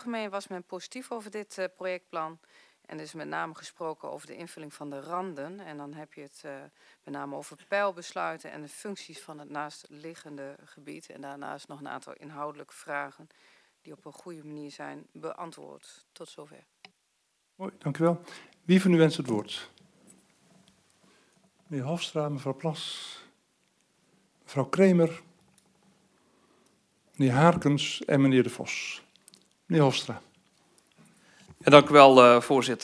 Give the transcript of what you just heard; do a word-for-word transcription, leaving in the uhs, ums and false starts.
algemeen was men positief over dit uh, projectplan. En er is met name gesproken over de invulling van de randen. En dan heb je het uh, met name over pijlbesluiten en de functies van het naastliggende gebied. En daarnaast nog een aantal inhoudelijke vragen die op een goede manier zijn beantwoord. Tot zover. Mooi, dank u wel. Wie van u wenst het woord? Meneer Hofstra, mevrouw Plas, mevrouw Kremer, meneer Haarkens en meneer De Vos. Meneer Hofstra. Ja, dank u wel, uh, voorzitter.